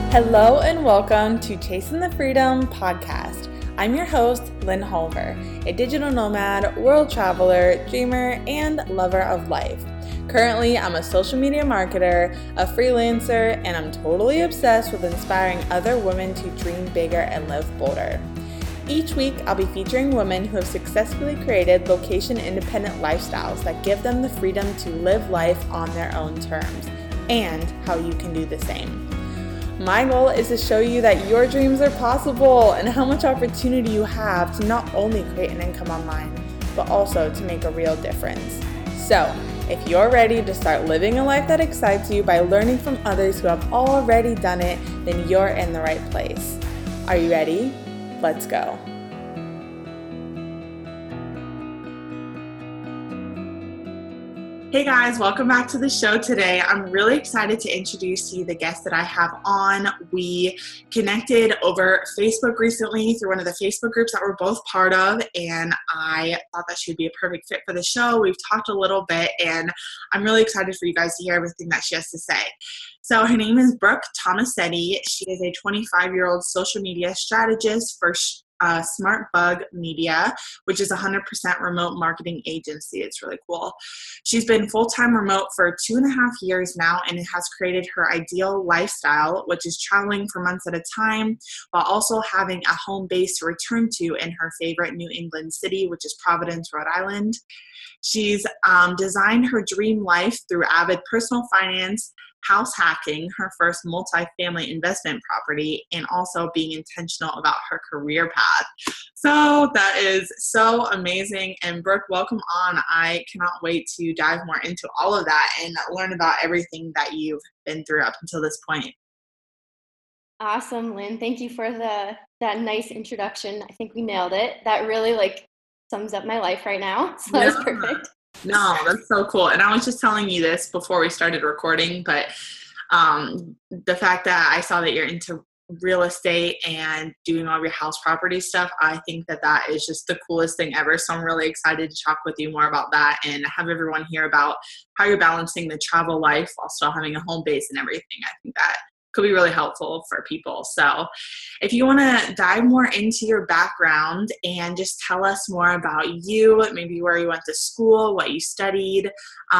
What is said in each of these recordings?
Hello and welcome to Chasing the Freedom podcast. I'm your host, Lynn Holver, a digital nomad, world traveler, dreamer, and lover of life. Currently, I'm a social media marketer, a freelancer, and I'm totally obsessed with inspiring other women to dream bigger and live bolder. Each week, I'll be featuring women who have successfully created location-independent lifestyles that give them the freedom to live life on their own terms, and how you can do the same. My goal is to show you that your dreams are possible and how much opportunity you have to not only create an income online, but also to make a real difference. So, if you're ready to start living a life that excites you by learning from others who have already done it, then you're in the right place. Are you ready? Let's go. Hey guys, welcome back to the show today. I'm really excited to introduce to you the guest that I have on. We connected over Facebook recently through one of the Facebook groups that we're both part of, and I thought that she would be a perfect fit for the show. We've talked a little bit, and I'm really excited for you guys to hear everything that she has to say. So her name is Brooke Tomasetti. She is a 25-year-old social media strategist for SmartBug Media, which is a 100% remote marketing agency. It's really cool. She's been full-time remote for 2.5 years now and has created her ideal lifestyle, which is traveling for months at a time while also having a home base to return to in her favorite New England city, which is Providence, Rhode Island. She's designed her dream life through avid personal finance, house hacking, her first multi-family investment property, and also being intentional about her career path. So that is so amazing. And Brooke, welcome on. I cannot wait to dive more into all of that and learn about everything that you've been through up until this point. Awesome, Lynn. Thank you for that nice introduction. I think we nailed it. That really sums up my life right now. So that was perfect. No, that's so cool. And I was just telling you this before we started recording, but the fact that I saw that you're into real estate and doing all your house property stuff, I think that is just the coolest thing ever. So I'm really excited to talk with you more about that and have everyone hear about how you're balancing the travel life while still having a home base and everything. I think that could be really helpful for people. So if you want to dive more into your background and just tell us more about you, maybe where you went to school, what you studied,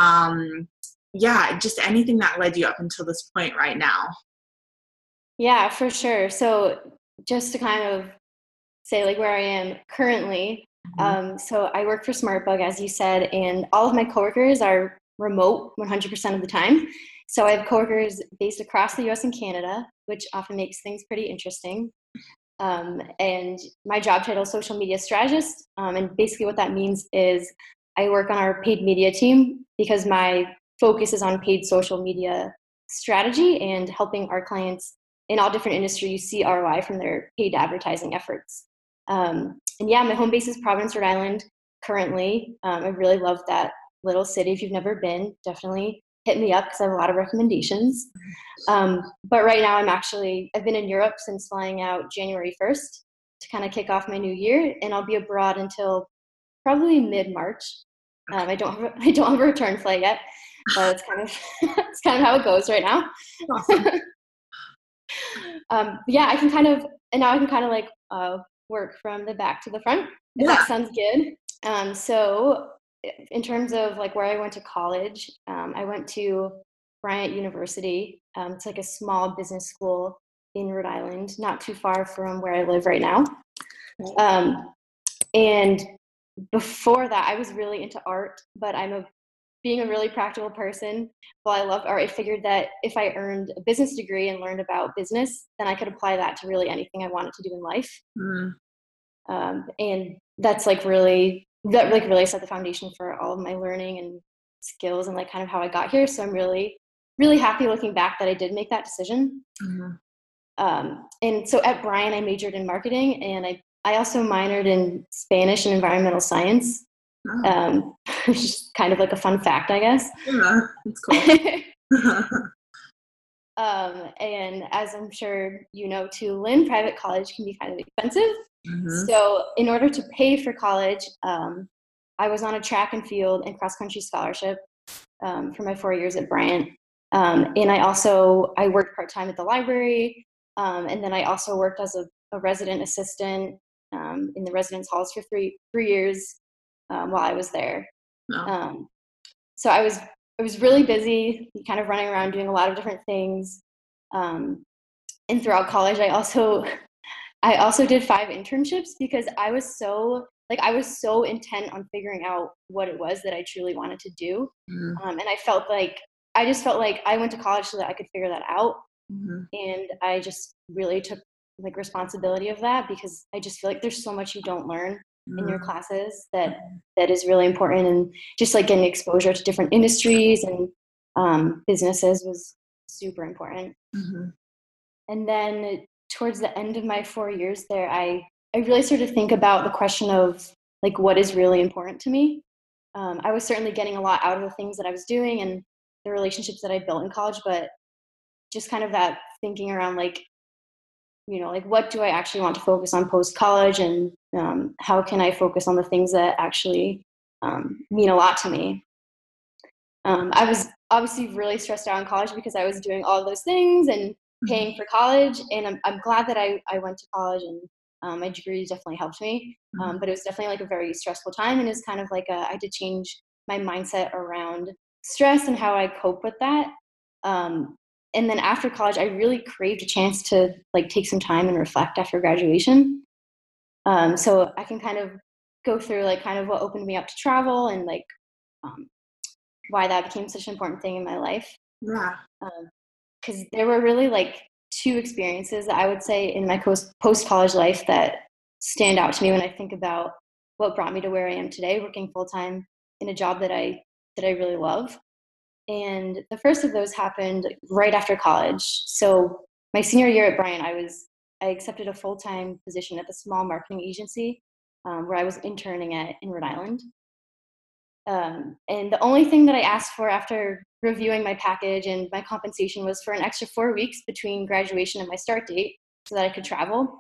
just anything that led you up until this point right now. Yeah, for sure. So just to kind of say where I am currently, so I work for SmartBug, as you said, and all of my coworkers are remote 100% of the time. So I have coworkers based across the US and Canada, which often makes things pretty interesting. And my job title is social media strategist. And basically what that means is I work on our paid media team because my focus is on paid social media strategy and helping our clients in all different industries see ROI from their paid advertising efforts. And yeah, my home base is Providence, Rhode Island currently. I really love that little city. If you've never been, definitely hit me up because I have a lot of recommendations. But right now I've been in Europe since flying out January 1st to kind of kick off my new year, and I'll be abroad until probably mid-March. I don't have a return flight yet, but it's kind of how it goes right now. Awesome. I can kind of work from the back to the front, if that sounds good. So in terms of where I went to college, I went to Bryant University. It's a small business school in Rhode Island, not too far from where I live right now. And before that, I was really into art, but being a really practical person, while I love art, I figured that if I earned a business degree and learned about business, then I could apply that to really anything I wanted to do in life. And that's really set the foundation for all of my learning and skills and kind of how I got here. So I'm really, really happy looking back that I did make that decision. And so at Bryant, I majored in marketing, and I also minored in Spanish and environmental science. Which is kind of a fun fact, I guess. Yeah, that's cool. And as I'm sure you know too, Lynn, private college can be kind of expensive. So in order to pay for college, I was on a track and field and cross-country scholarship for my 4 years at Bryant. And I worked part-time at the library. And then I also worked as a resident assistant in the residence halls for three years while I was there. No. So I was really busy, kind of running around doing a lot of different things. And throughout college, I also did 5 internships because I was so intent on figuring out what it was that I truly wanted to do. And I just felt like I went to college so that I could figure that out. And I just really took like responsibility of that because I just feel like there's so much you don't learn in your classes that is really important. And just like getting exposure to different industries and businesses was super important. And then towards the end of my 4 years there, I really started to think about the question of like what is really important to me. I was certainly getting a lot out of the things that I was doing and the relationships that I built in college, but just kind of that thinking around like, like what do I actually want to focus on post-college, and how can I focus on the things that actually mean a lot to me. I was obviously really stressed out in college because I was doing all those things and paying for college, and I'm glad that I went to college, and my degree definitely helped me, but it was definitely like a very stressful time, and it was kind of like I had to change my mindset around stress and how I cope with that. And then after college, I really craved a chance to like take some time and reflect after graduation. So I can kind of go through like kind of what opened me up to travel and like why that became such an important thing in my life. Yeah. Because there were really like 2 experiences that I would say in my post-college life that stand out to me when I think about what brought me to where I am today, working full-time in a job that I really love. And the first of those happened right after college. So my senior year at Bryant, I accepted a full-time position at the small marketing agency where I was interning in Rhode Island. And the only thing that I asked for after reviewing my package and my compensation was for an extra 4 weeks between graduation and my start date so that I could travel.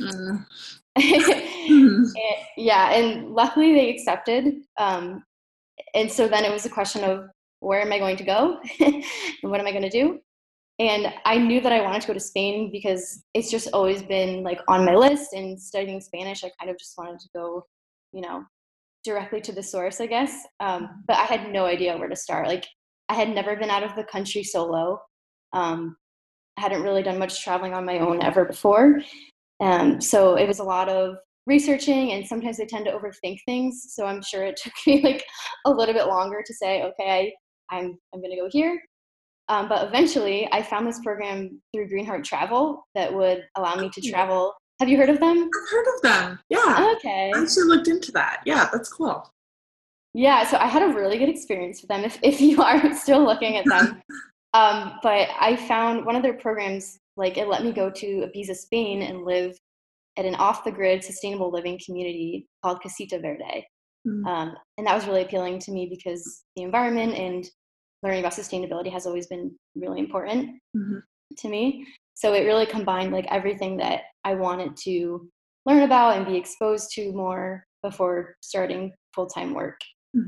And luckily they accepted. And so then it was a question of where am I going to go and what am I going to do? And I knew that I wanted to go to Spain because it's just always been like on my list, and studying Spanish, I kind of just wanted to go, directly to the source, I guess. But I had no idea where to start. Like I had never been out of the country solo. I hadn't really done much traveling on my own ever before. So it was a lot of researching, and sometimes I tend to overthink things. So I'm sure it took me like a little bit longer to say, okay, I'm going to go here. But eventually I found this program through Greenheart Travel that would allow me to travel. Have you heard of them? I've heard of them. Yeah. Okay. I actually looked into that. Yeah, that's cool. Yeah, so I had a really good experience with them if you are still looking at them. But I found one of their programs, like it let me go to Ibiza, Spain and live at an off-the-grid sustainable living community called Casita Verde. And that was really appealing to me because the environment and learning about sustainability has always been really important to me. So it really combined like everything that I wanted to learn about and be exposed to more before starting full-time work.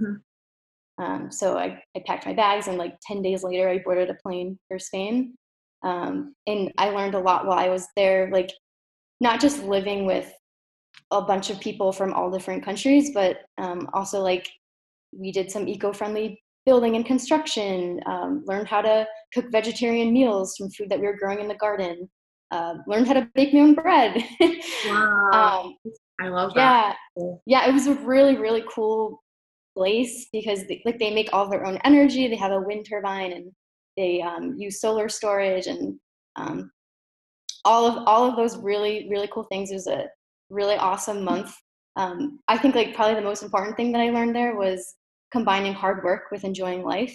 So I packed my bags, and like 10 days later, I boarded a plane for Spain. And I learned a lot while I was there, like not just living with a bunch of people from all different countries, but also like we did some eco-friendly building and construction, learned how to cook vegetarian meals from food that we were growing in the garden, learned how to bake my own bread. Wow. I love that. Yeah, it was a really, really cool place because they make all their own energy. They have a wind turbine, and they use solar storage, and all of those really, really cool things. It was a really awesome month. I think like probably the most important thing that I learned there was combining hard work with enjoying life.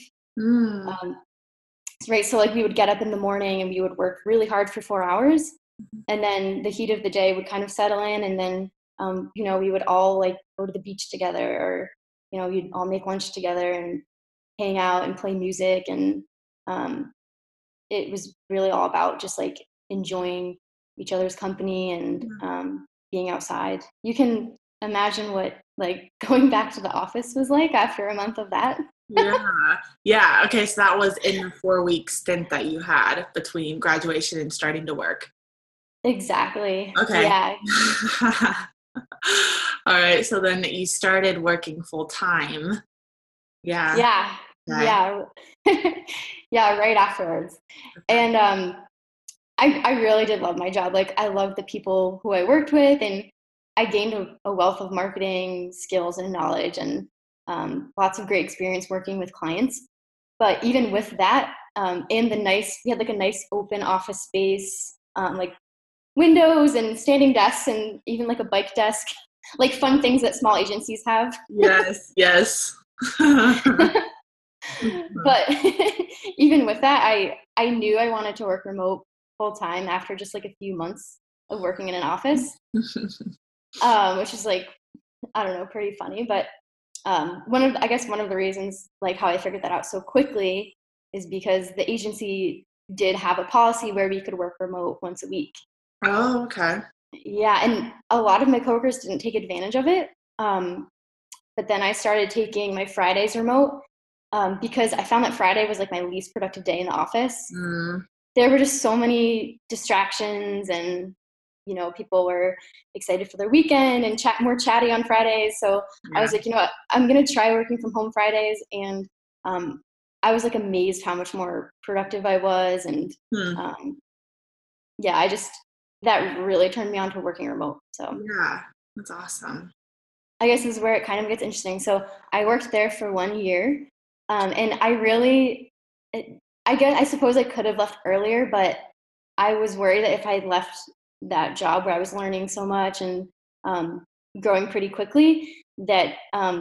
Right, so like we would get up in the morning and we would work really hard for 4 hours, and then the heat of the day would kind of settle in, and then we would all like go to the beach together, or you'd all make lunch together and hang out and play music, and it was really all about just like enjoying each other's company and being outside. You can imagine what like going back to the office was like after a month of that. Yeah. Okay, so that was in the 4-week stint that you had between graduation and starting to work. Exactly. Okay. Yeah. All right. So then you started working full time. Yeah. Yeah. Okay. Yeah. Yeah, right afterwards. And I really did love my job. Like I loved the people who I worked with, and I gained a wealth of marketing skills and knowledge, and lots of great experience working with clients. But even with that, and we had like a nice open office space, like windows and standing desks, and even like a bike desk, like fun things that small agencies have. Yes. Yes. But even with that, I knew I wanted to work remote full time after just like a few months of working in an office, which is like, I don't know, pretty funny. But I guess one of the reasons like how I figured that out so quickly is because the agency did have a policy where we could work remote once a week. Oh, okay. Yeah, and a lot of my coworkers didn't take advantage of it. But then I started taking my Fridays remote, because I found that Friday was like my least productive day in the office. Mm, There were just so many distractions, and people were excited for their weekend and more chatty on Fridays. So I yeah. was like, you know what, I'm gonna try working from home Fridays, and um, I was like amazed how much more productive I was, and Hmm. um, yeah, that really turned me on to working remote. So Yeah. That's awesome. I guess this is where it kind of gets interesting. So I worked there for 1 year, and I suppose I could have left earlier, but I was worried that if I left that job where I was learning so much and um, growing pretty quickly, that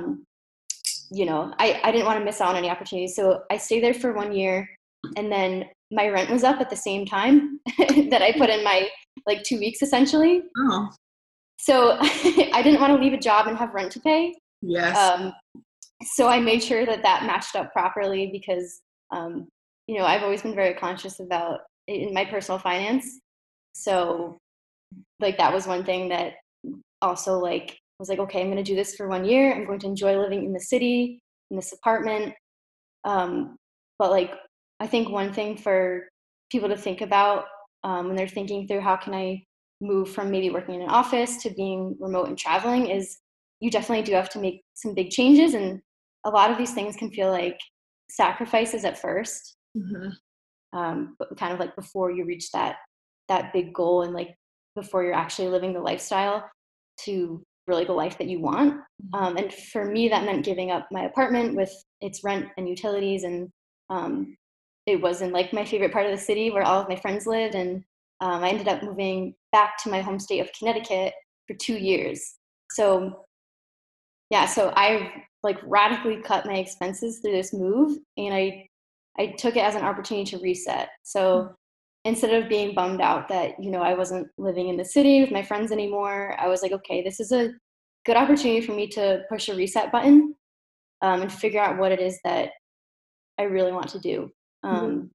I didn't want to miss out on any opportunities. So I stayed there for 1 year, and then my rent was up at the same time that I put in my like 2 weeks essentially. Oh, So I didn't want to leave a job and have rent to pay. yes. Um, so I made sure that matched up properly because, I've always been very conscious about in my personal finance. So like that was one thing that also like was like, okay, I'm going to do this for 1 year. I'm going to enjoy living in the city, in this apartment. But like, I think one thing for people to think about when they're thinking through how can I move from maybe working in an office to being remote and traveling is you definitely do have to make some big changes. And a lot of these things can feel like sacrifices at first, Hmm. but kind of like before you reach that big goal and like before you're actually living the lifestyle to really the life that you want. And for me, that meant giving up my apartment with its rent and utilities, and um, it was in like my favorite part of the city where all of my friends lived. And I ended up moving back to my home state of Connecticut for 2 years. So yeah, so I like radically cut my expenses through this move, and I took it as an opportunity to reset. So instead of being bummed out that I wasn't living in the city with my friends anymore, I was like, okay, this is a good opportunity for me to push a reset button, and figure out what it is that I really want to do. Um,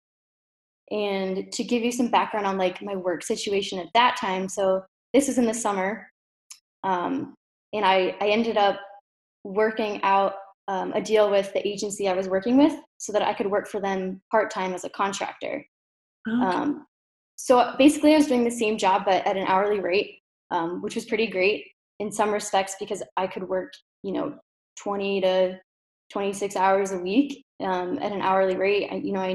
and to give you some background on like my work situation at that time, so this is in the summer, um, and I ended up working out a deal with the agency I was working with so that I could work for them part time as a contractor. Okay. Um, so basically, I was doing the same job but at an hourly rate, which was pretty great in some respects because I could work, 20 to 26 hours a week at an hourly rate.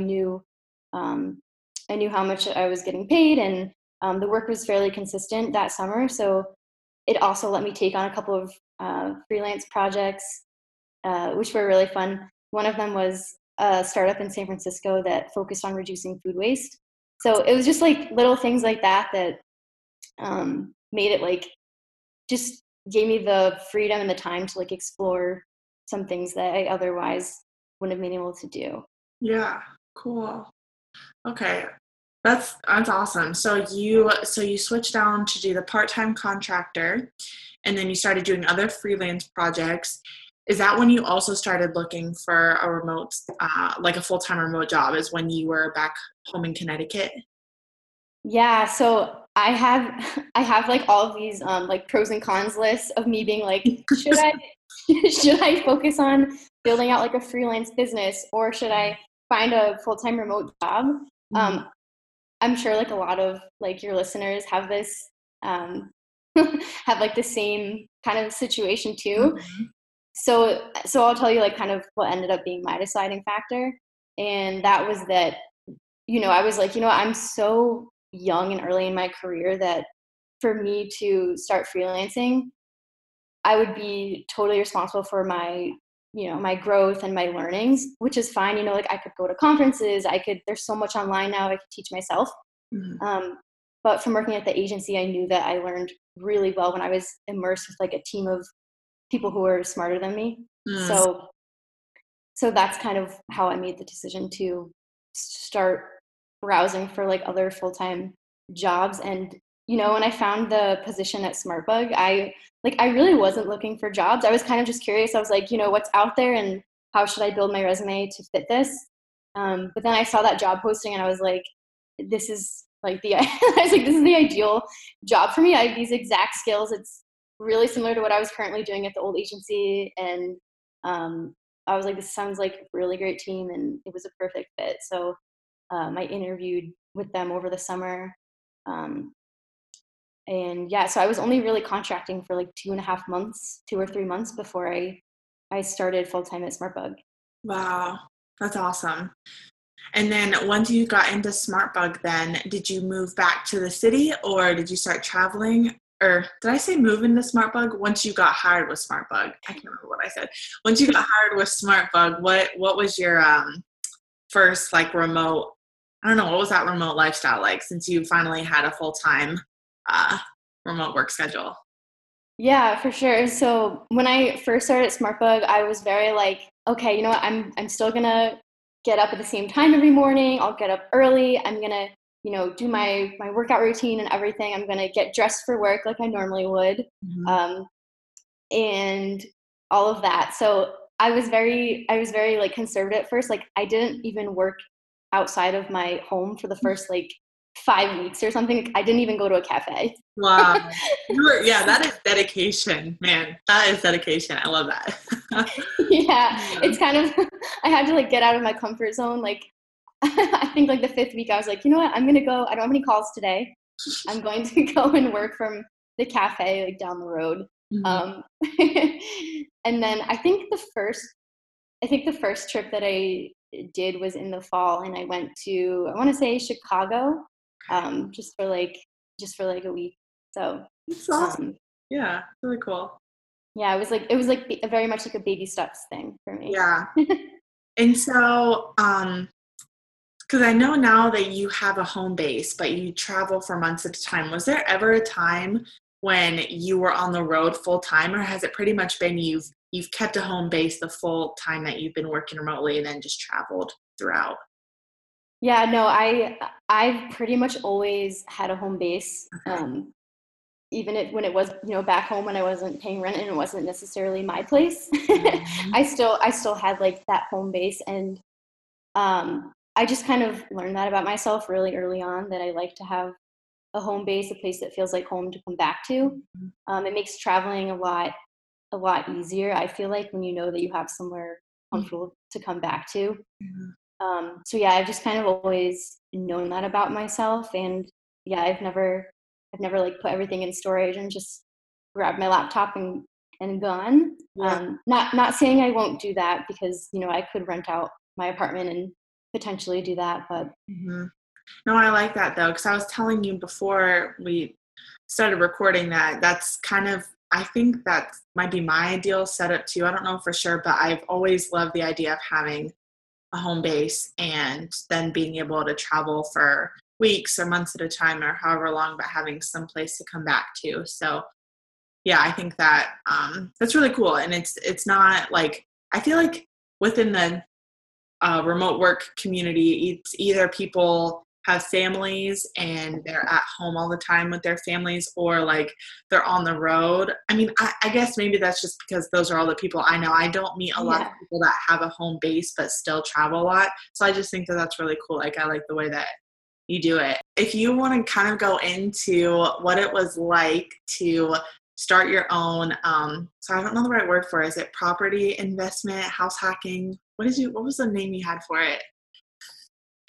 Um, I knew how much I was getting paid, and the work was fairly consistent that summer. So it also let me take on a couple of freelance projects, which were really fun. One of them was a startup in San Francisco that focused on reducing food waste. So it was just like little things like that that made it like just gave me the freedom and the time to like explore some things that I otherwise wouldn't have been able to do. Yeah. Cool. Okay. That's awesome. So you switched down to do the part-time contractor, and then you started doing other freelance projects. Is that when you also started looking for a remote, like a full-time remote job? Is when you were back home in Connecticut? Yeah, so I have like all of these like pros and cons lists of me being like, should I should I focus on building out like a freelance business, or should I find a full-time remote job? Mhm. I'm sure like a lot of like your listeners have this, have like the same kind of situation too. Mhm. So I'll tell you like kind of what ended up being my deciding factor. And that was that, I was like, I'm so young and early in my career that for me to start freelancing, I would be totally responsible for my growth and my learnings, which is fine. Like I could go to conferences, there's so much online now I could teach myself. Mhm. But from working at the agency, I knew that I learned really well when I was immersed with like a team of people who were smarter than me. Mm. So that's kind of how I made the decision to start browsing for like other full-time jobs. And when I found the position at SmartBug, I really wasn't looking for jobs. I was kind of just curious. I was like, what's out there and how should I build my resume to fit this? But then I saw that job posting and I was like, this is like this is the ideal job for me. I have these exact skills. It's really similar to what I was currently doing at the old agency. And I was like, this sounds like a really great team, and it was a perfect fit. So I interviewed with them over the summer. Um, and yeah, so I was only really contracting for like 2.5 months, 2 or 3 months before I started full time at SmartBug. Wow, that's awesome. And then once you got into SmartBug, then did you move back to the city or did you start traveling? Or did I say move into SmartBug once you got hired with SmartBug? I can't remember what I said. Once you got hired with SmartBug, what was your first like remote? I don't know, what was that remote lifestyle like since you finally had a full-time uh, remote work schedule? Yeah, for sure. So when I first started at SmartBug, I was very like, okay, you know what? I'm still gonna get up at the same time every morning. I'll get up early. I'm gonna, do my workout routine and everything. I'm gonna get dressed for work like I normally would, Mhm. um, and all of that. So I was very like conservative at first. Like I didn't even work outside of my home for the first like 5 weeks or something. I didn't even go to a cafe. Wow. Yeah, that is dedication, man. That is dedication. I love that. Yeah, Yeah. it's kind of I had to like get out of my comfort zone. Like I think like the 5th week, I was like, you know what? I'm gonna go. I don't have any calls today. I'm going to go and work from the cafe like down the road. Mhm. Um, and then I think the first trip that I did was in the fall, and I went to I want to say Chicago, just for like a week. So That's awesome. um, Yeah, really cool. yeah, it was like very much like a baby steps thing for me. Yeah. And so, because I know now that you have a home base, but you travel for months at a time. Was there ever a time when you were on the road full time, or has it pretty much been you've kept a home base the full time that you've been working remotely and then just traveled throughout? Yeah, no, I've pretty much always had a home base. Okay. Even when it was, back home when I wasn't paying rent and it wasn't necessarily my place. Mhm. I still had like that home base, and I just kind of learned that about myself really early on, that I like to have a home base, a place that feels like home to come back to. It makes traveling a lot easier. I feel like when you know that you have somewhere comfortable to come back to. Mhm. So yeah, I've just kind of always known that about myself, and yeah, I've never like put everything in storage and just grabbed my laptop and gone. Yeah. Not saying I won't do that, because I could rent out my apartment and potentially do that, but Mhm. No, I like that though, because I was telling you before we started recording that that's kind of, I think that might be my ideal setup too. I don't know for sure, but I've always loved the idea of having a home base and then being able to travel for weeks or months at a time or however long, but having some place to come back to. So yeah, I think that that's really cool. And it's not like, I feel like within the remote work community, it's either people have families and they're at home all the time with their families, or like they're on the road. I mean, I guess maybe that's just because those are all the people I know. I don't meet a lot of yeah. people that have a home base but still travel a lot. So I just think that that's really cool. Like, I like the way that you do it. If you want to kind of go into what it was like to start your own, so I don't know the right word for it. Is it property investment, house hacking? What was the name you had for it?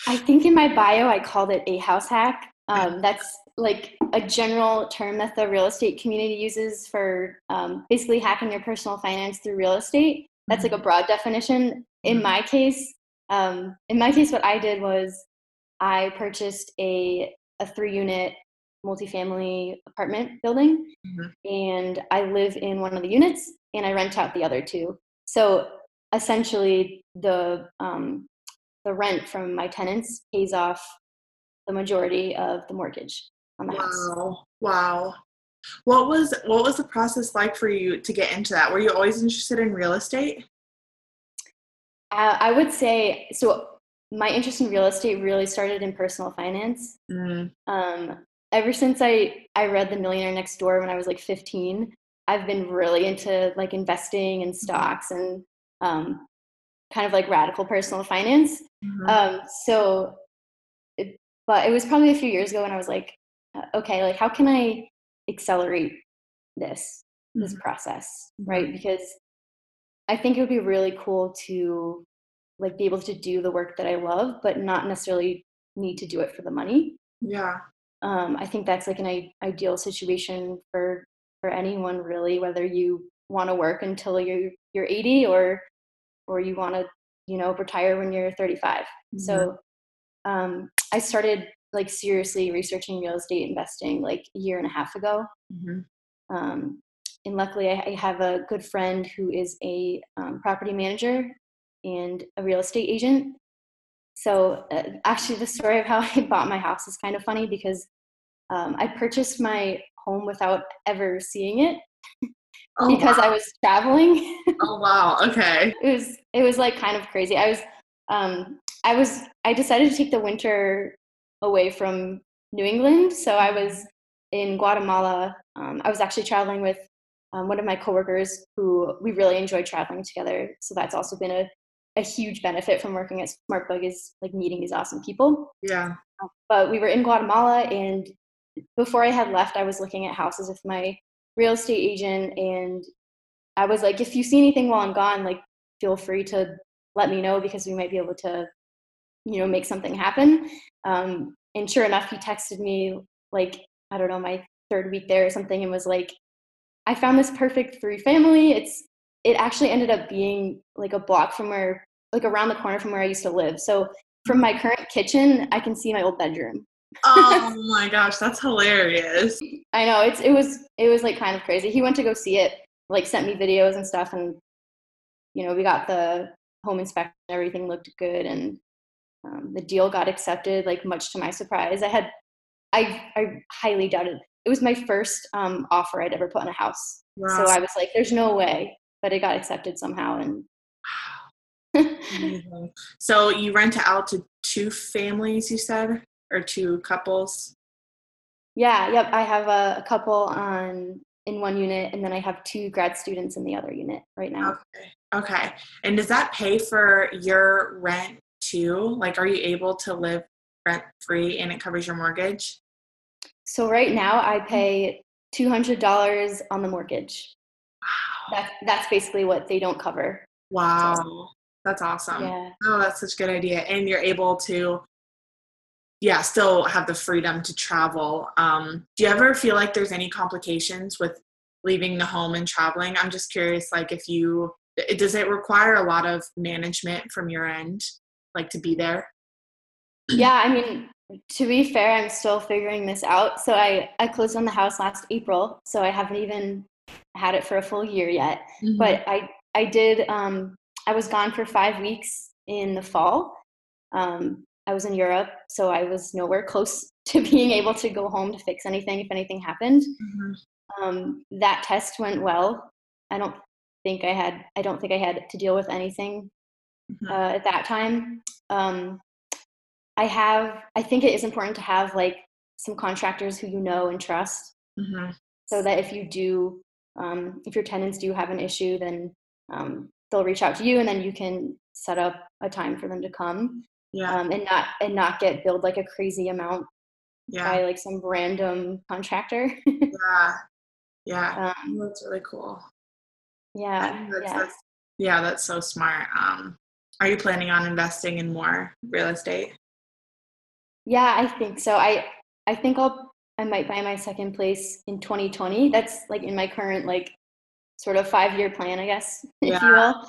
I think in my bio, I called it a house hack. That's like a general term that the real estate community uses for basically hacking your personal finance through real estate. That's like a broad definition. In my case, what I did was I purchased a 3-unit multifamily apartment building, Mhm. and I live in one of the units, and I rent out the other two. So essentially, the rent from my tenants pays off the majority of the mortgage on the house. Wow. Wow. What was the process like for you to get into that? Were you always interested in real estate? I would say so. My interest in real estate really started in personal finance. Mm. Um, Ever since I read The Millionaire Next Door when I was like 15, I've been really into like investing in stocks and um, kind of like radical personal finance. Mhm. Um, so, it, but it was probably a few years ago when I was like, okay, like how can I accelerate this Mhm. process, Mhm. right? Because I think it would be really cool to like be able to do the work that I love, but not necessarily need to do it for the money. Yeah. I think that's like an ideal situation for anyone really, whether you want to work until you're 80 or you want to retire when you're 35. Mhm. So I started like seriously researching real estate investing like a year and a half ago. Mhm. Um, and luckily, I have a good friend who is a property manager and a real estate agent. So actually, the story of how I bought my house is kind of funny because I purchased my home without ever seeing it Oh, because I wow. was traveling. Oh, wow. Okay. It was like kind of crazy. I decided to take the winter away from New England, so I was in Guatemala. I was actually traveling with one of my coworkers who we really enjoyed traveling together. So that's also been a huge benefit from working at SmartBug is like meeting these awesome people. Yeah. But we were in Guatemala, and before I had left, I was looking at houses with my real estate agent, and I was like, if you see anything while I'm gone, like feel free to let me know because we might be able to, make something happen. And sure enough, he texted me like, I don't know, my third week there or something, and was like, I found this perfect 3-family. It actually ended up being like a block from like around the corner from where I used to live. So from my current kitchen, I can see my old bedroom. Oh my gosh, that's hilarious. I know it was like kind of crazy. He went to go see it, like sent me videos and stuff, and we got the home inspection. Everything looked good, and the deal got accepted. Like much to my surprise, I highly doubted. It was my first offer I'd ever put on a house, so Wow. I was like, "There's no way," but it got accepted somehow, and Amazing. So you rent it out to two families, you said, or two couples? yeah, yep. I have a couple on in one unit, and then I have 2 grad students in the other unit right now. Okay. Okay. And does that pay for your rent too? Like, are you able to live rent free and it covers your mortgage? So right now I pay $200 on the mortgage. That's basically what they don't cover. So Wow. That's awesome. yeah. Oh, that's such a good idea. And you're able to, yeah, still have the freedom to travel. Do you ever feel like there's any complications with leaving the home and traveling? I'm just curious, like, does it require a lot of management from your end, like to be there? Yeah, I mean, to be fair, I'm still figuring this out. So I closed on the house last April, so I haven't even had it for a full year yet. Hmm. But I did I was gone for 5 weeks in the fall. I was in Europe, so I was nowhere close to being able to go home to fix anything if anything happened. Hmm. That test went well. I don't think I had to deal with anything Hmm. at that time. Um, I think it is important to have like some contractors who you know and trust, Hmm. so that if your tenants do have an issue, then they'll reach out to you, and then you can set up a time for them to come, Yeah. and not get billed like a crazy amount Yeah. by like some random contractor. Yeah. Yeah. um, Well, that's really cool. I yeah, think yeah. yeah, that's so smart. Are you planning on investing in more real estate? Yeah, I think so. I think I might buy my second place in 2020. That's like in my current like sort of 5-year plan, I guess, if you Yeah. will.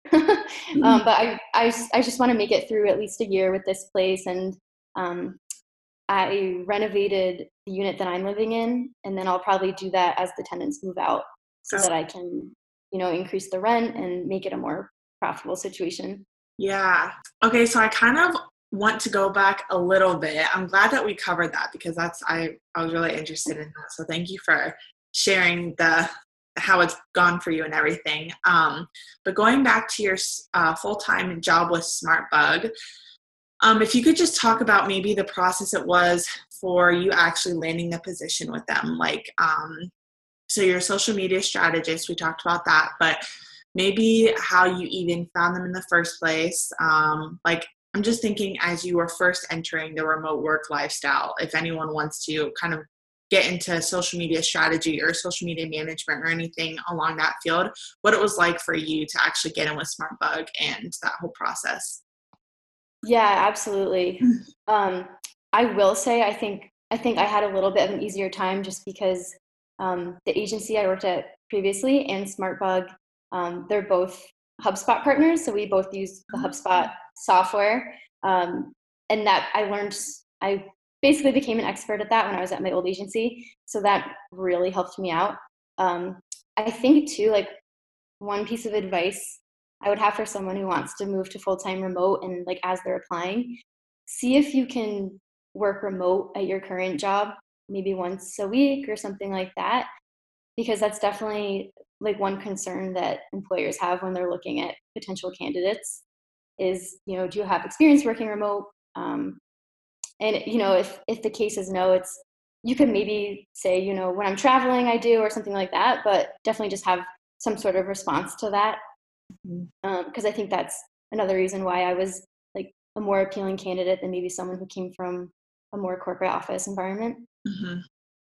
But I just want to make it through at least a year with this place, and um, I renovated the unit that I'm living in, and then I'll probably do that as the tenants move out, so Oh, that I can, increase the rent and make it a more profitable situation. yeah. Okay, so I kind of want to go back a little bit. I'm glad that we covered that because I was really interested in that. So thank you for sharing the how it's gone for you and everything. But going back to your full-time job with SmartBug, if you could just talk about maybe the process it was for you actually landing the position with them, like so you're a social media strategist, we talked about that, but maybe how you even found them in the first place. Like, I'm just thinking as you were first entering the remote work lifestyle, if anyone wants to kind of get into social media strategy or social media management or anything along that field, what it was like for you to actually get in with SmartBug and that whole process. Yeah, absolutely. Um, I will say I think I had a little bit of an easier time just because the agency I worked at previously and SmartBug, they're both HubSpot partners, so we both use the HubSpot software, and that I basically became an expert at that when I was at my old agency, so that really helped me out. Um, I think too, like one piece of advice I would have for someone who wants to move to full-time remote and like as they're applying, see if you can work remote at your current job, maybe once a week or something like that, because that's definitely like one concern that employers have when they're looking at potential candidates is, do you have experience working remote? And if the case is no, it's you can maybe say, when I'm traveling, I do or something like that, but definitely just have some sort of response to that, because I think that's another reason why I was like a more appealing candidate than maybe someone who came from a more corporate office environment. Mm-hmm.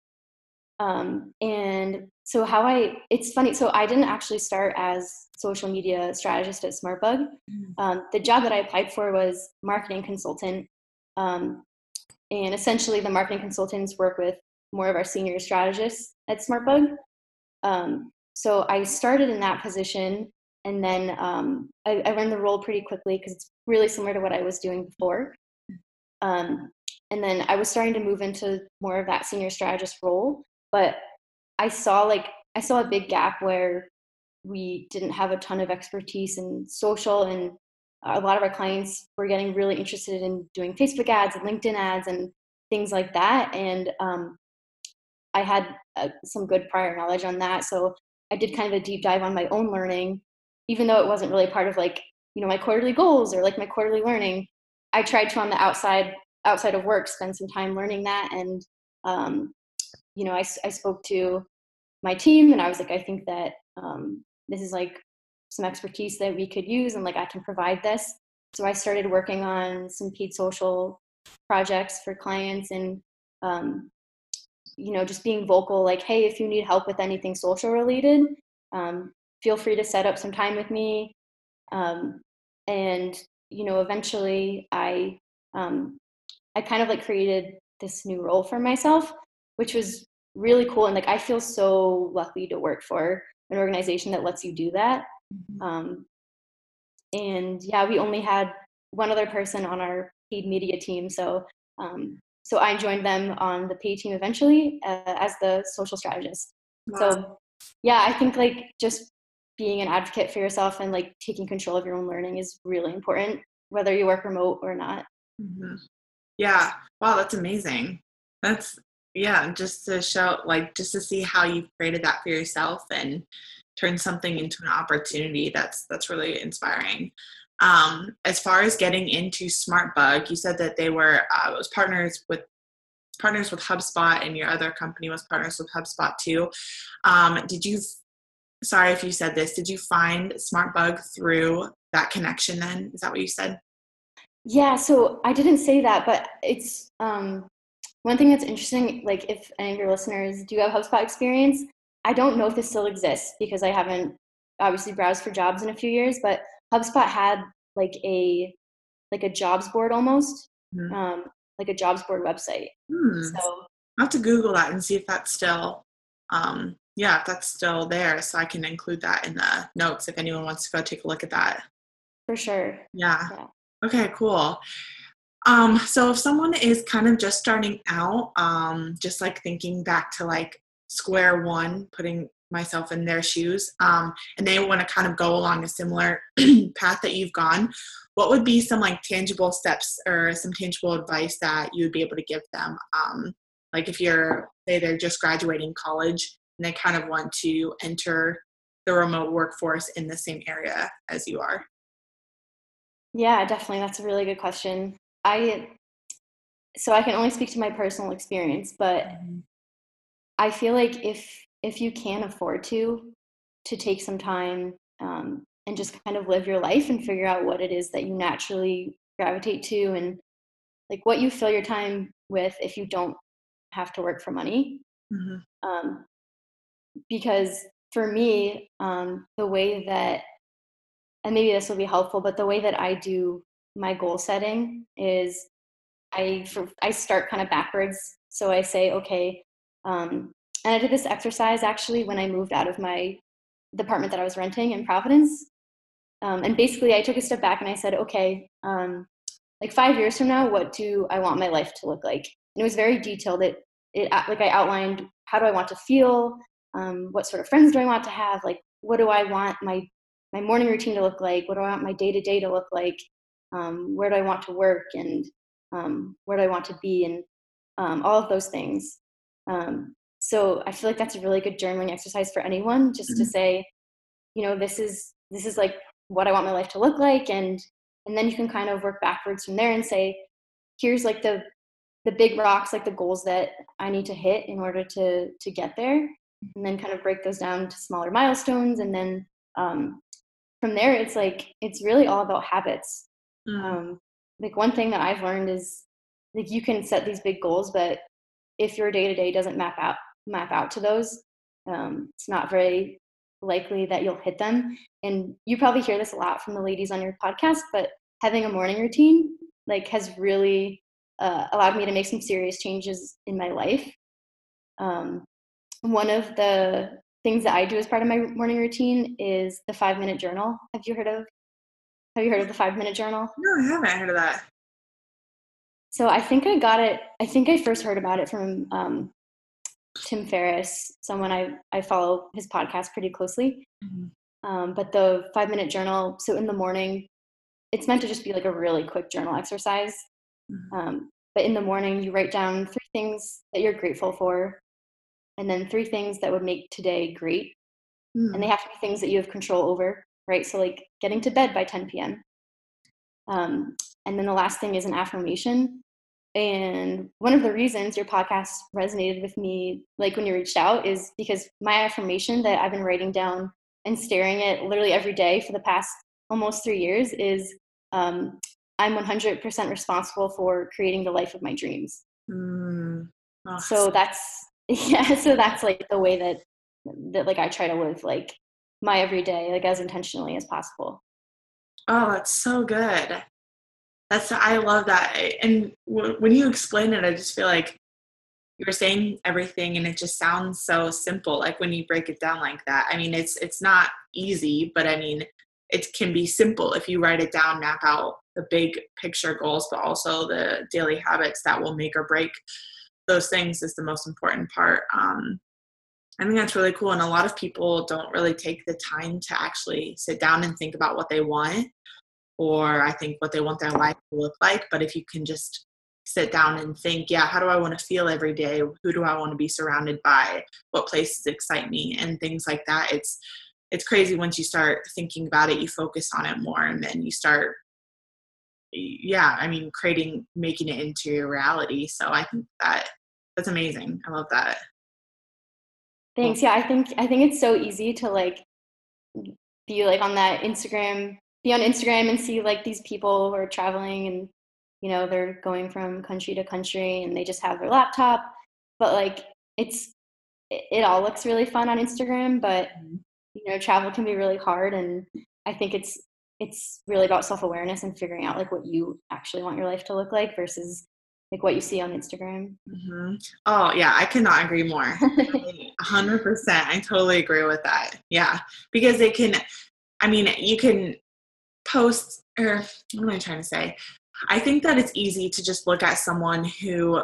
And so it's funny. So I didn't actually start as social media strategist at SmartBug. The job that I applied for was marketing consultant. Um, and essentially the marketing consultants work with more of our senior strategists at SmartBug. So I started in that position, and then I learned the role pretty quickly because it's really similar to what I was doing before. Um, and then I was starting to move into more of that senior strategist role, but I saw a big gap where we didn't have a ton of expertise in social, and a lot of our clients were getting really interested in doing Facebook ads and LinkedIn ads and things like that. And I had some good prior knowledge on that. So I did kind of a deep dive on my own learning, even though it wasn't really part of like, my quarterly goals or like my quarterly learning. I tried to on the outside of work, spend some time learning that. And, I spoke to my team and I was like, I think that this is like some expertise that we could use and like I can provide this. So I started working on some paid social projects for clients and um, just being vocal, like, hey, if you need help with anything social related, feel free to set up some time with me. Um, and, eventually um, I kind of like created this new role for myself, which was really cool. And like, I feel so lucky to work for an organization that lets you do that. Um, and yeah, we only had one other person on our paid media team. So I joined them on the paid team eventually as the social strategist. Wow. So yeah, I think like just being an advocate for yourself and like taking control of your own learning is really important, whether you work remote or not. Mm-hmm. Yeah. Wow, that's amazing. That's yeah, just to show like just to see how you've created that for yourself and turned something into an opportunity. That's really inspiring. As far as getting into SmartBug, you said that they were it was partners with HubSpot, and your other company was partners with HubSpot too. Did you? Sorry if you said this. Did you find SmartBug through that connection? Then is that what you said? Yeah, so I didn't say that, but it's one thing that's interesting. Like, if any of your listeners do have HubSpot experience, I don't know if this still exists because I haven't obviously browsed for jobs in a few years. But HubSpot had like a jobs board almost, Mm-hmm. like a jobs board website. So I'll have to Google that and see if that's still, if that's still there, so I can include that in the notes if anyone wants to go take a look at that. for sure. Yeah. Yeah. Okay, cool. So if someone is kind of just starting out, just like thinking back to like square one, putting myself in their shoes, and they want to kind of go along a similar path that you've gone, what would be some like tangible steps or some tangible advice that you would be able to give them? Like if say they're just graduating college and they kind of want to enter the remote workforce in the same area as you are. Yeah, definitely. That's a really good question. So I can only speak to my personal experience, but I feel like if you can afford to take some time and just kind of live your life and figure out what it is that you naturally gravitate to and like what you fill your time with if you don't have to work for money. Mm-hmm. Because for me, the way that, and maybe this will be helpful, but the way that I do my goal setting is I start kind of backwards. So I say, okay, and I did this exercise actually when I moved out of my the apartment that I was renting in Providence. And basically I took a step back and I said, okay, like 5 years from now, what do I want my life to look like? And it was very detailed. It like I outlined, how do I want to feel? What sort of friends do I want to have? Like, what do I want my morning routine to look like? What do I want my day-to-day to look like? Where do I want to work? And where do I want to be? And all of those things. So I feel like that's a really good journaling exercise for anyone, just to say, this is like what I want my life to look like. And then you can kind of work backwards from there and say, here's like the big rocks, like the goals that I need to hit in order to get there. And then kind of break those down to smaller milestones. And then from there, it's really all about habits. Like one thing that I've learned is like you can set these big goals, but if your day-to-day doesn't map out to those, it's not very likely that you'll hit them. And you probably hear this a lot from the ladies on your podcast, but having a morning routine like has really allowed me to make some serious changes in my life. One of the things that I do as part of my morning routine is the 5-minute journal. Have you heard of the 5-minute journal? No, I haven't heard of that. So I think I first heard about it from Tim Ferriss, someone I follow his podcast pretty closely. But the 5-minute journal, so in the morning, it's meant to just be like a really quick journal exercise. But in the morning, you write down 3 things that you're grateful for, and then 3 things that would make today great. And they have to be things that you have control over, right? So like getting to bed by 10 p.m. And then the last thing is an affirmation. And one of the reasons your podcast resonated with me, like when you reached out, is because my affirmation that I've been writing down and staring at literally every day for the past almost 3 years is I'm 100% responsible for creating the life of my dreams. So that's so that's like the way that like I try to live like my everyday like as intentionally as possible. Oh, that's so good. I love that. And when you explain it, I just feel like you're saying everything and it just sounds so simple. Like when you break it down like that, I mean, it's not easy, but I mean, it can be simple if you write it down, map out the big picture goals, but also the daily habits that will make or break those things is the most important part. I think that's really cool. And a lot of people don't really take the time to actually sit down and think about what they want, or I think what they want their life to look like. But if you can just sit down and think, how do I want to feel every day? Who do I want to be surrounded by? What places excite me? And things like that. It's crazy once you start thinking about it, you focus on it more, and then you start, making it into your reality. So I think that's amazing. I love that. Thanks. Yeah, I think it's so easy to like be like on Instagram and see like these people who are traveling and they're going from country to country and they just have their laptop, but like it all looks really fun on Instagram, but travel can be really hard, and I think it's really about self-awareness and figuring out like what you actually want your life to look like versus like what you see on Instagram. Mm-hmm. Oh yeah, I could not agree more. 100%. I totally agree with that. Yeah, because it can, I mean, you can post, or what am I trying to say? I think that it's easy to just look at someone who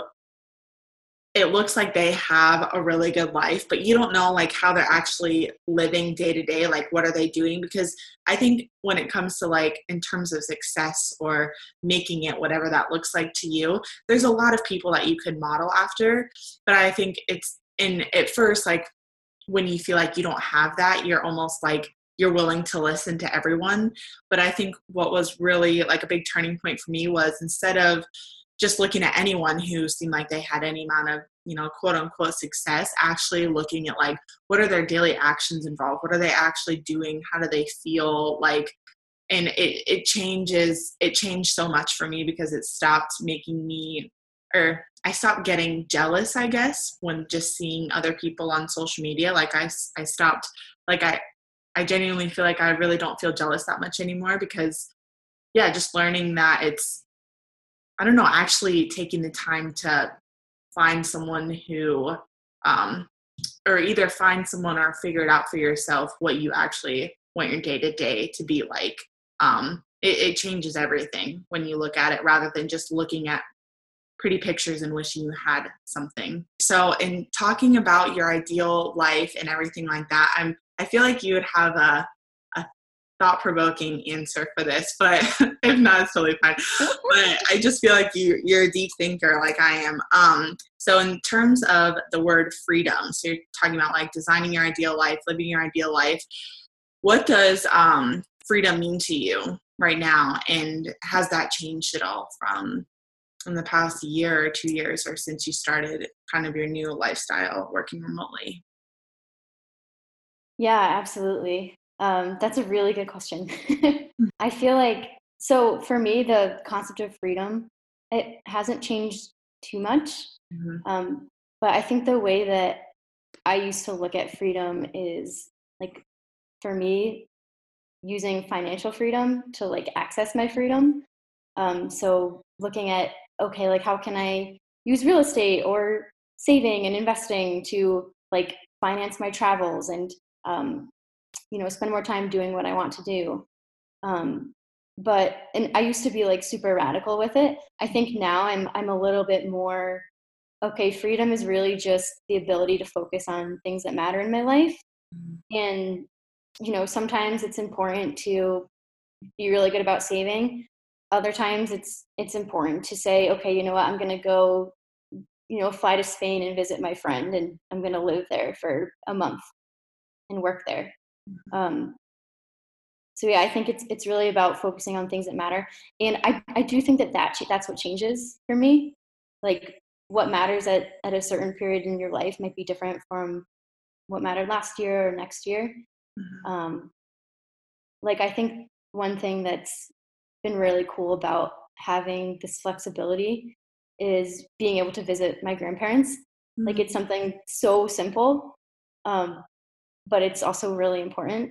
it looks like they have a really good life, but you don't know like how they're actually living day to day, like what are they doing? Because I think when it comes to like in terms of success or making it whatever that looks like to you, there's a lot of people that you could model after. But I think it's in at first, like when you feel like you don't have that, you're almost like you're willing to listen to everyone. But I think what was really like a big turning point for me was instead of just looking at anyone who seemed like they had any amount of, quote unquote success, actually looking at like, what are their daily actions involved? What are they actually doing? How do they feel like? And it changed so much for me because it stopped making me, or I stopped getting jealous, I guess, when just seeing other people on social media. Like I stopped, like I genuinely feel like I really don't feel jealous that much anymore because yeah, just learning that it's, I don't know, actually taking the time to find someone who, or either find someone or figure it out for yourself what you actually want your day to day to be like. It changes everything when you look at it rather than just looking at pretty pictures and wishing you had something. So in talking about your ideal life and everything like that, I feel like you would have a thought-provoking answer for this, but if not, it's totally fine. But I just feel like you're a deep thinker like I am. So in terms of the word freedom, so you're talking about like designing your ideal life, living your ideal life. What does freedom mean to you right now? And has that changed at all from in the past year or 2 years or since you started kind of your new lifestyle working remotely? Yeah, absolutely. That's a really good question. I feel like, so for me, the concept of freedom, it hasn't changed too much. Mm-hmm. But I think the way that I used to look at freedom is like, for me, using financial freedom to like access my freedom. So looking at, okay, like how can I use real estate or saving and investing to like finance my travels and spend more time doing what I want to do. And I used to be like super radical with it. I think now I'm a little bit more, okay, freedom is really just the ability to focus on things that matter in my life. And sometimes it's important to be really good about saving. Other times it's important to say, okay, you know what, I'm going to go, fly to Spain and visit my friend, and I'm going to live there for a month and work there. Um, so yeah, I think it's really about focusing on things that matter, and I do think that's what changes for me. Like what matters at a certain period in your life might be different from what mattered last year or next year. Mm-hmm. Like I think one thing that's been really cool about having this flexibility is being able to visit my grandparents. Like it's something so simple, but it's also really important.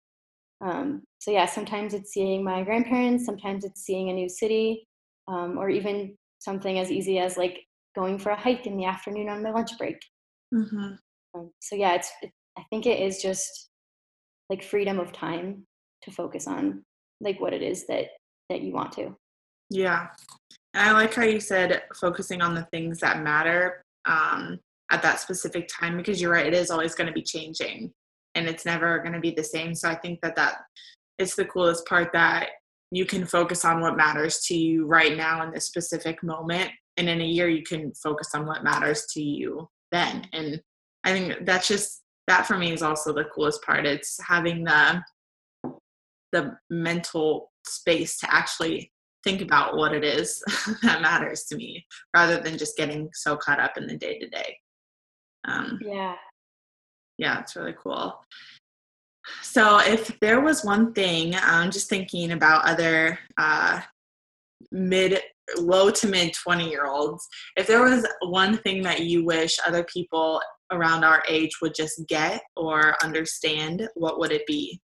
So yeah, sometimes it's seeing my grandparents, sometimes it's seeing a new city, or even something as easy as like going for a hike in the afternoon on my lunch break. Mm-hmm. So yeah, I think it is just like freedom of time to focus on like what it is that you want to. Yeah. And I like how you said focusing on the things that matter at that specific time, because you're right, it is always going to be changing and it's never going to be the same. So I think that it's the coolest part that you can focus on what matters to you right now in this specific moment. And in a year, you can focus on what matters to you then. And I think that for me is also the coolest part. It's having the mental space to actually think about what it is that matters to me rather than just getting so caught up in the day to day. Yeah. Yeah, it's really cool. So if there was one thing, I'm just thinking about other low to mid 20-year-olds, if there was one thing that you wish other people around our age would just get or understand, what would it be?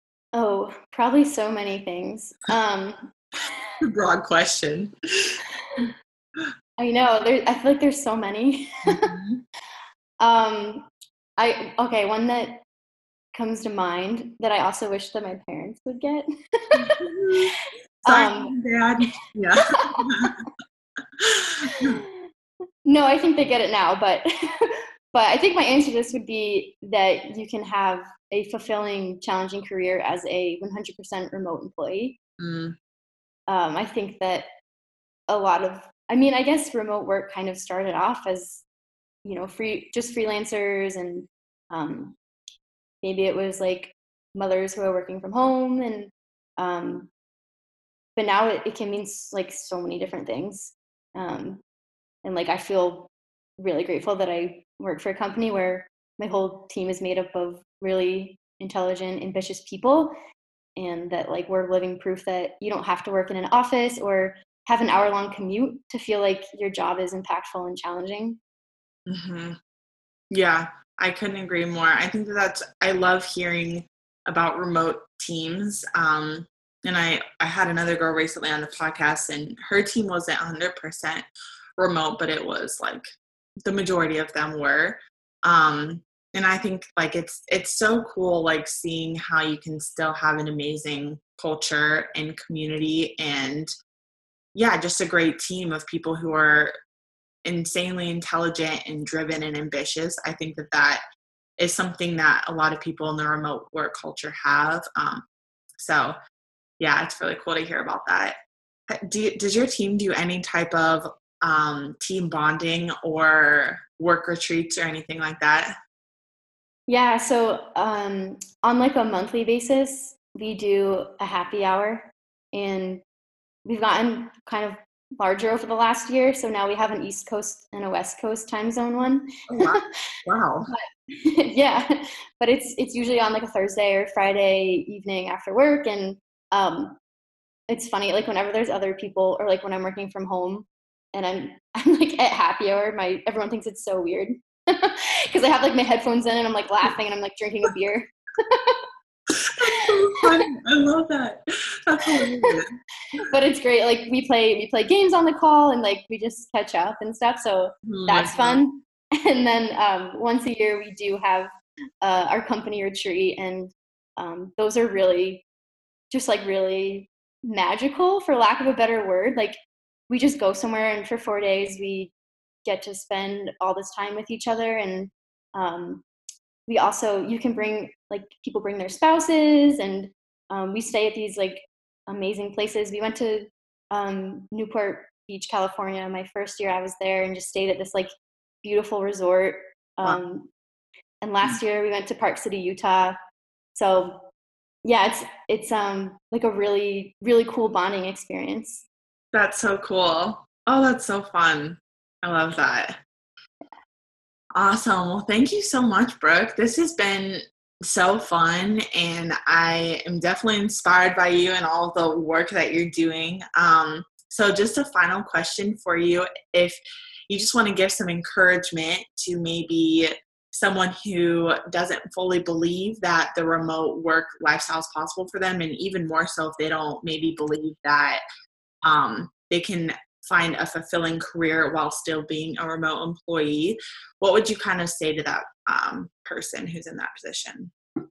Oh, probably so many things. Broad question. I know. I feel like there's so many. Mhm. One that comes to mind that I also wish that my parents would get. Sorry, um, Dad. Yeah. no, I think they get it now, but but I think my answer to this would be that you can have a fulfilling, challenging career as a 100% remote employee. Mm, I think that a lot of, I mean, I guess remote work kind of started off as, just freelancers, and um, maybe it was like mothers who are working from home, and um, but now it can mean like so many different things. Um, and like I feel really grateful that I work for a company where my whole team is made up of really intelligent, ambitious people, and that like we're living proof that you don't have to work in an office or have an hour-long commute to feel like your job is impactful and challenging. hmm Yeah, I couldn't agree more. I think I love hearing about remote teams. And I had another girl recently on the podcast, and her team wasn't 100% remote, but it was like the majority of them were. And I think like it's so cool, like seeing how you can still have an amazing culture and community, and yeah, just a great team of people who are insanely intelligent and driven and ambitious. I think that is something that a lot of people in the remote work culture have. So yeah, it's really cool to hear about that. Does your team do any type of team bonding or work retreats or anything like that? Yeah, so on like a monthly basis, we do a happy hour, and we've gotten kind of larger over the last year. So now we have an East Coast and a West Coast time zone one. Oh wow. Wow. But, yeah, but it's usually on like a Thursday or Friday evening after work, and um, it's funny, like whenever there's other people, or like when I'm working from home and I'm like at happy hour, my everyone thinks it's so weird because I have like my headphones in and I'm like laughing and I'm like drinking a beer. That's so funny. I love that. That's hilarious. But it's great. Like we play games on the call, and like we just catch up and stuff. So Oh my that's God. fun. And then once a year we do have our company retreat, and those are really just like really magical, for lack of a better word. Like we just go somewhere, and for 4 days we get to spend all this time with each other. And um, we also, you can bring, like people bring their spouses, and we stay at these like amazing places. We went to Newport Beach, California my first year I was there, and just stayed at this like beautiful resort. Wow. And last year we went to Park City, Utah. So yeah, it's like a really really cool bonding experience. That's so cool. Oh, that's so fun. I love that. Awesome. Well, thank you so much, Brooke. This has been so fun, and I am definitely inspired by you and all the work that you're doing. So, just a final question for you. If you just want to give some encouragement to maybe someone who doesn't fully believe that the remote work lifestyle is possible for them, and even more so if they don't maybe believe that they can find a fulfilling career while still being a remote employee, what would you kind of say to that person who's in that position?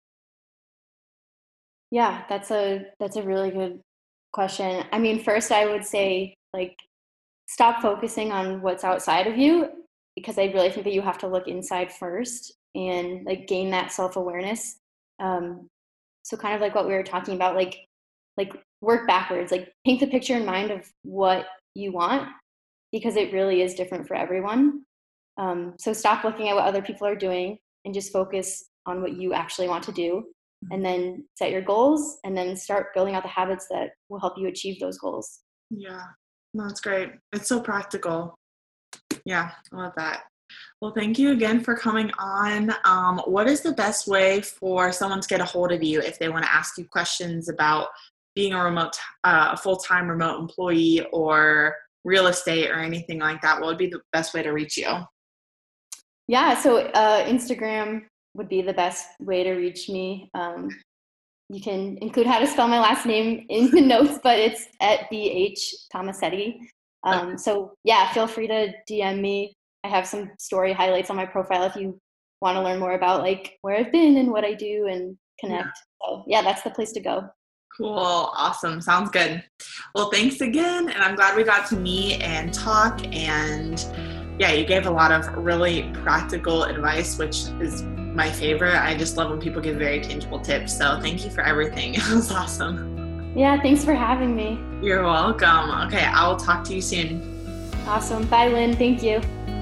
Yeah, that's a really good question. I mean, first I would say like stop focusing on what's outside of you, because I really think that you have to look inside first and like gain that self-awareness. Um, so kind of like what we were talking about, like work backwards, like paint the picture in mind of what you want, because it really is different for everyone. So stop looking at what other people are doing and just focus on what you actually want to do, and then set your goals, and then start building out the habits that will help you achieve those goals. Yeah, no, that's great. It's so practical. Yeah, I love that. Well, thank you again for coming on. What is the best way for someone to get a hold of you if they want to ask you questions about being a full-time remote employee or real estate or anything like that? What would be the best way to reach you? Yeah, so Instagram would be the best way to reach me. You can include how to spell my last name in the notes, but it's at BH Tomasetti. So yeah, feel free to DM me. I have some story highlights on my profile if you want to learn more about like where I've been and what I do and connect. So yeah, that's the place to go. Cool. Awesome. Sounds good. Well, thanks again. And I'm glad we got to meet and talk. And yeah, you gave a lot of really practical advice, which is my favorite. I just love when people give very tangible tips. So thank you for everything. It was awesome. Yeah, thanks for having me. You're welcome. Okay, I will talk to you soon. Awesome. Bye, Lynn. Thank you.